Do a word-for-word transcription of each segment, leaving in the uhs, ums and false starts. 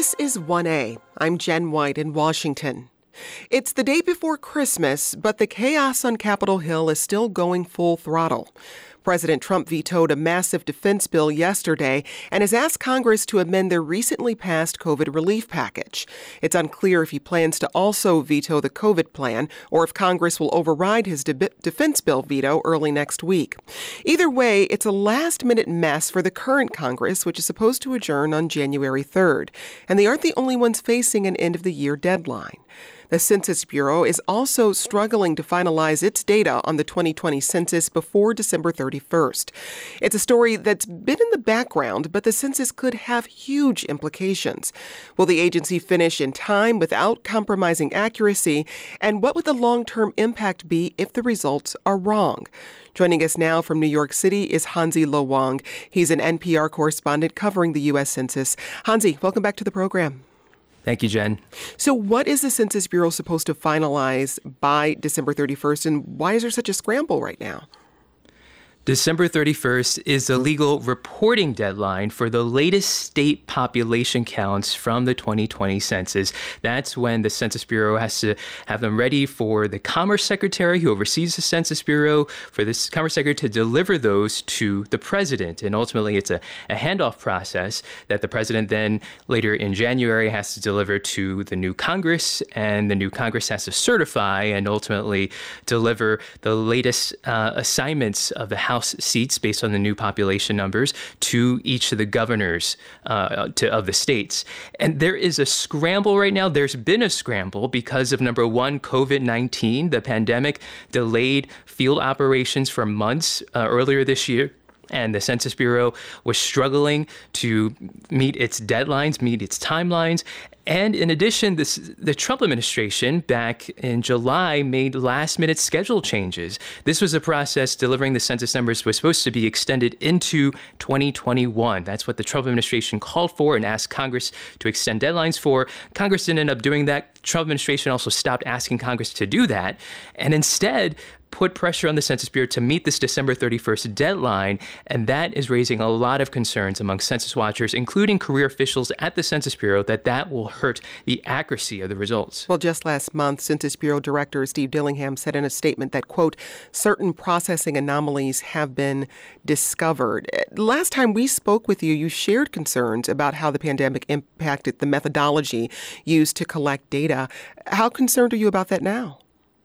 This is one A. I'm Jen White in Washington. It's the day before Christmas, but the chaos on Capitol Hill is still going full throttle. President Trump vetoed a massive defense bill yesterday and has asked Congress to amend their recently passed COVID relief package. It's unclear if he plans to also veto the COVID plan or if Congress will override his de- defense bill veto early next week. Either way, it's a last-minute mess for the current Congress, which is supposed to adjourn on January third. And they aren't the only ones facing an end-of-the-year deadline. The Census Bureau is also struggling to finalize its data on the twenty twenty census before December thirty-first. It's a story that's been in the background, but the census could have huge implications. Will the agency finish in time without compromising accuracy? And what would the long-term impact be if the results are wrong? Joining us now from New York City is Hansi Lo Wang. He's an N P R correspondent covering the U S Census. Hansi, welcome back to the program. Thank you, Jen. So what is the Census Bureau supposed to finalize by December thirty-first, and why is there such a scramble right now? December thirty-first is the legal reporting deadline for the latest state population counts from the twenty twenty census. That's when the Census Bureau has to have them ready for the Commerce Secretary, who oversees the Census Bureau, for the Commerce Secretary to deliver those to the president. And ultimately, it's a, a handoff process that the president then later in January has to deliver to the new Congress, and the new Congress has to certify and ultimately deliver the latest uh, assignments of the House House seats based on the new population numbers to each of the governors uh, to, of the states. And there is a scramble right now. There's been a scramble because of, number one, COVID nineteen. The pandemic delayed field operations for months uh, earlier this year. And the Census Bureau was struggling to meet its deadlines, meet its timelines. And in addition, this, the Trump administration back in July made last-minute schedule changes. This was a process delivering the census numbers was supposed to be extended into twenty twenty-one. That's what the Trump administration called for and asked Congress to extend deadlines for. Congress didn't end up doing that. Trump administration also stopped asking Congress to do that, and instead put pressure on the Census Bureau to meet this December thirty-first deadline, and that is raising a lot of concerns among census watchers, including career officials at the Census Bureau, that that will hurt the accuracy of the results. Well, just last month, Census Bureau Director Steve Dillingham said in a statement that, quote, certain processing anomalies have been discovered. Last time we spoke with you, you shared concerns about how the pandemic impacted the methodology used to collect data. How concerned are you about that now?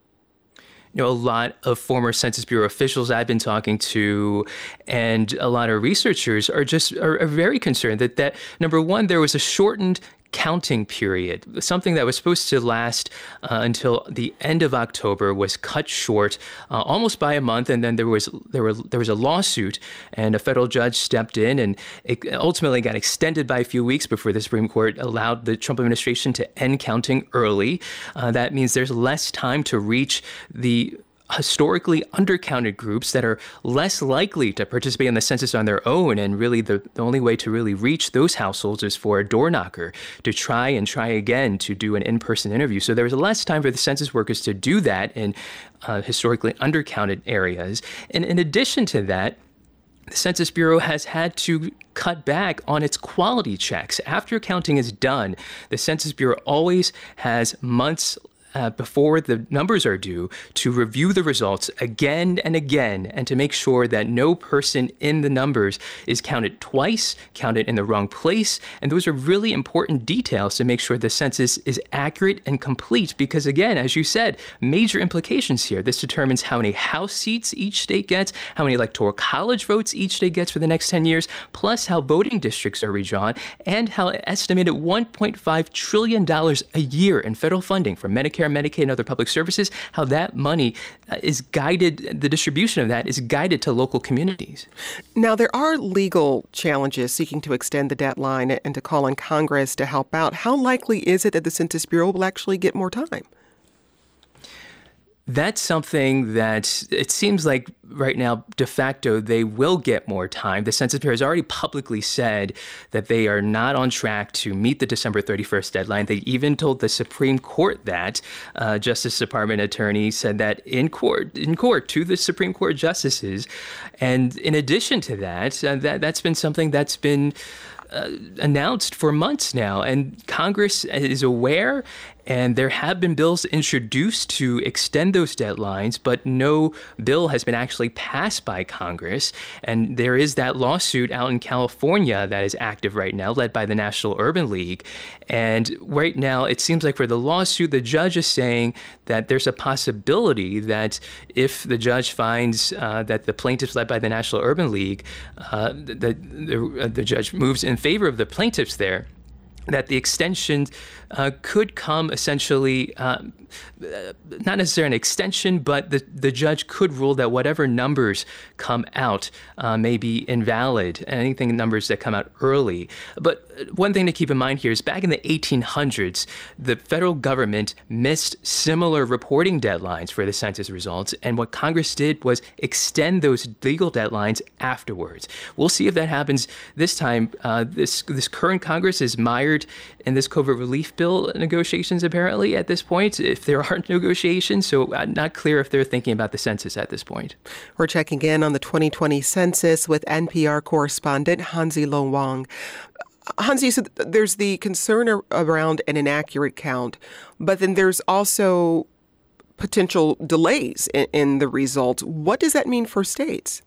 You know, a lot of former Census Bureau officials I've been talking to and a lot of researchers are just are, are very concerned that, that, number one, there was a shortened counting period. Something that was supposed to last uh, until the end of October was cut short uh, almost by a month, and then there was there were there was a lawsuit, and a federal judge stepped in, and it ultimately got extended by a few weeks before the Supreme Court allowed the Trump administration to end counting early. Uh, that means there's less time to reach the historically undercounted groups that are less likely to participate in the census on their own. And really the, the only way to really reach those households is for a door knocker to try and try again to do an in-person interview. So there was less time for the census workers to do that in uh, historically undercounted areas. And in addition to that, the Census Bureau has had to cut back on its quality checks. After counting is done, the Census Bureau always has months Uh, before the numbers are due to review the results again and again and to make sure that no person in the numbers is counted twice, counted in the wrong place. And those are really important details to make sure the census is accurate and complete because, again, as you said, major implications here. This determines how many House seats each state gets, how many electoral college votes each state gets for the next ten years, plus how voting districts are redrawn and how an estimated one point five trillion dollars a year in federal funding for Medicare, Medicaid, and other public services, how that money is guided, the distribution of that is guided to local communities. Now, there are legal challenges seeking to extend the deadline and to call on Congress to help out. How likely is it that the Census Bureau will actually get more time? That's something that it seems like right now, de facto, they will get more time. The Census Bureau has already publicly said that they are not on track to meet the December thirty-first deadline. They even told the Supreme Court that. Uh, Justice Department attorney said that in court, in court to the Supreme Court justices. And in addition to that, uh, that that's been something that's been uh, announced for months now, and Congress is aware. And there have been bills introduced to extend those deadlines, but no bill has been actually passed by Congress. And there is that lawsuit out in California that is active right now, led by the National Urban League. And right now, it seems like for the lawsuit, the judge is saying that there's a possibility that if the judge finds uh, that the plaintiffs led by the National Urban League, uh, the, the, the judge moves in favor of the plaintiffs there, that the extension uh, could come essentially, uh, not necessarily an extension, but the, the judge could rule that whatever numbers come out uh, may be invalid, anything numbers that come out early. But one thing to keep in mind here is back in the eighteen hundreds, the federal government missed similar reporting deadlines for the census results. And what Congress did was extend those legal deadlines afterwards. We'll see if that happens this time. Uh, this, this current Congress is mired in this COVID relief bill negotiations, apparently, at this point, if there aren't negotiations. So I'm not clear if they're thinking about the census at this point. We're checking in on the twenty twenty census with N P R correspondent Hansi Lo Wang. Hansi, so there's the concern around an inaccurate count, but then there's also potential delays in, in the results. What does that mean for states?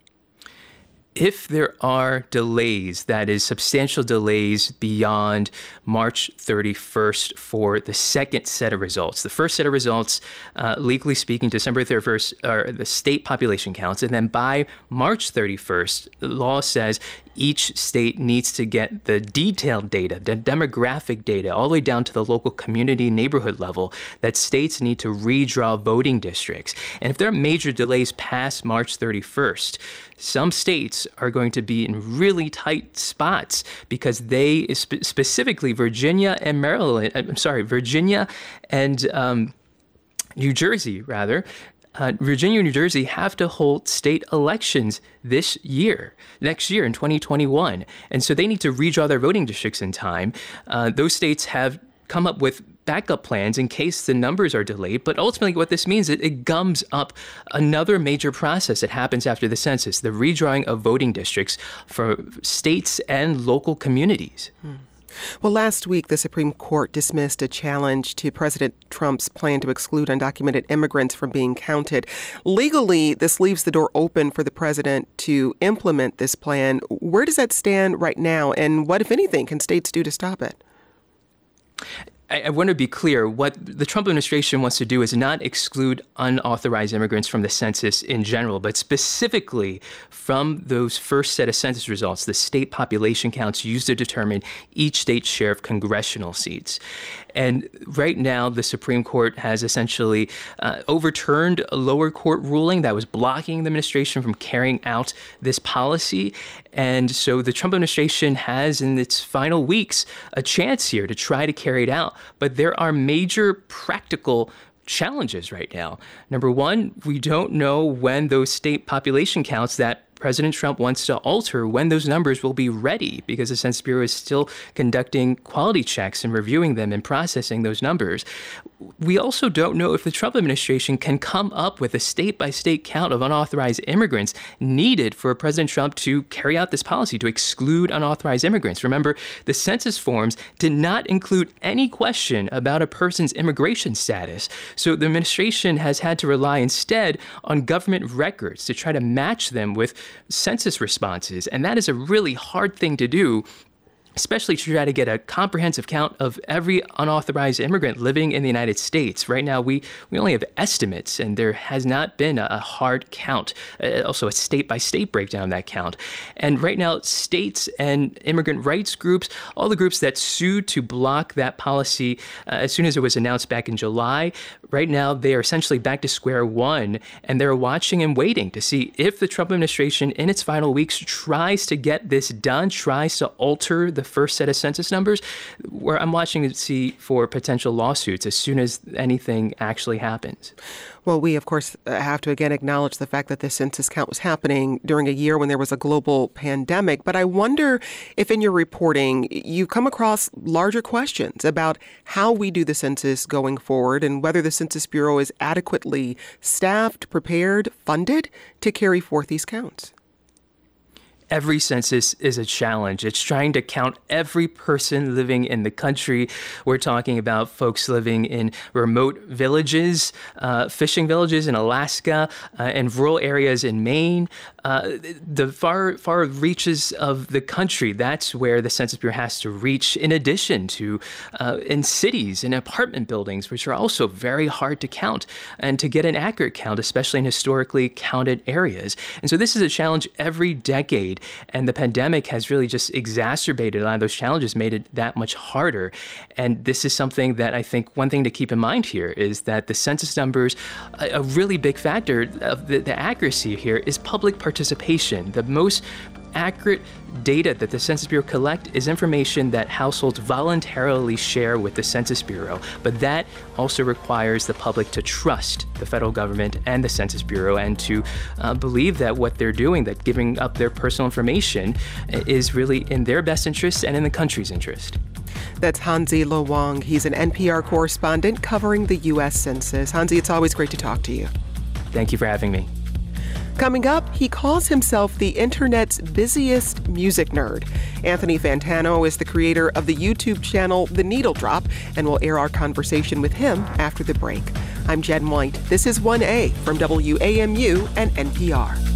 If there are delays, that is substantial delays beyond March thirty-first for the second set of results. The first set of results, uh, legally speaking, December thirty-first, are the state population counts. And then by March thirty-first, the law says each state needs to get the detailed data, the demographic data, all the way down to the local community neighborhood level, that states need to redraw voting districts. And if there are major delays past March thirty-first, some states are going to be in really tight spots because they, spe- specifically Virginia and Maryland, I'm sorry, Virginia and um, New Jersey, rather, Uh, Virginia and New Jersey have to hold state elections this year, next year in twenty twenty-one. And so they need to redraw their voting districts in time. Uh, those states have come up with backup plans in case the numbers are delayed. But ultimately what this means is it, it gums up another major process that happens after the census, the redrawing of voting districts for states and local communities. Hmm. Well, last week, the Supreme Court dismissed a challenge to President Trump's plan to exclude undocumented immigrants from being counted. Legally, this leaves the door open for the president to implement this plan. Where does that stand right now? And what, if anything, can states do to stop it? I want to be clear. What the Trump administration wants to do is not exclude unauthorized immigrants from the census in general, but specifically from those first set of census results, the state population counts used to determine each state's share of congressional seats. And right now, the Supreme Court has essentially uh, overturned a lower court ruling that was blocking the administration from carrying out this policy. And so the Trump administration has, in its final weeks, a chance here to try to carry it out. But there are major practical challenges right now. Number one, we don't know when those state population counts that President Trump wants to alter, when those numbers will be ready, because the Census Bureau is still conducting quality checks and reviewing them and processing those numbers. We also don't know if the Trump administration can come up with a state-by-state count of unauthorized immigrants needed for President Trump to carry out this policy to exclude unauthorized immigrants. Remember, the census forms did not include any question about a person's immigration status. So the administration has had to rely instead on government records to try to match them with census responses. And that is a really hard thing to do, especially to try to get a comprehensive count of every unauthorized immigrant living in the United States. Right now, we, we only have estimates, and there has not been a, a hard count, uh, also a state-by-state breakdown of that count. And right now, states and immigrant rights groups, all the groups that sued to block that policy uh, as soon as it was announced back in July, right now, they are essentially back to square one, and they're watching and waiting to see if the Trump administration, in its final weeks, tries to get this done, tries to alter the the first set of census numbers, where I'm watching to see for potential lawsuits as soon as anything actually happens. Well, we, of course, have to again acknowledge the fact that the census count was happening during a year when there was a global pandemic. But I wonder if in your reporting you come across larger questions about how we do the census going forward and whether the Census Bureau is adequately staffed, prepared, funded to carry forth these counts. every census is a challenge. It's trying to count every person living in the country. We're talking about folks living in remote villages, uh, fishing villages in Alaska, uh, and rural areas in Maine. Uh, the far, far reaches of the country, that's where the Census Bureau has to reach, in addition to uh, in cities and apartment buildings, which are also very hard to count and to get an accurate count, especially in historically counted areas. And so this is a challenge every decade. And the pandemic has really just exacerbated a lot of those challenges, made it that much harder. And this is something that I think one thing to keep in mind here is that the census numbers, a, a really big factor of the, the accuracy here is public participation. The most accurate data that the Census Bureau collect is information that households voluntarily share with the Census Bureau, but that also requires the public to trust the federal government and the Census Bureau and to uh, believe that what they're doing, that giving up their personal information, is really in their best interest and in the country's interest. That's Hansi Lo Wang. He's an N P R correspondent covering the U S Census. Hansi, it's always great to talk to you. Thank you for having me. Coming up, he calls himself the internet's busiest music nerd. Anthony Fantano is the creator of the YouTube channel The Needle Drop, and we'll air our conversation with him after the break. I'm Jen White. This is one A from W A M U and N P R.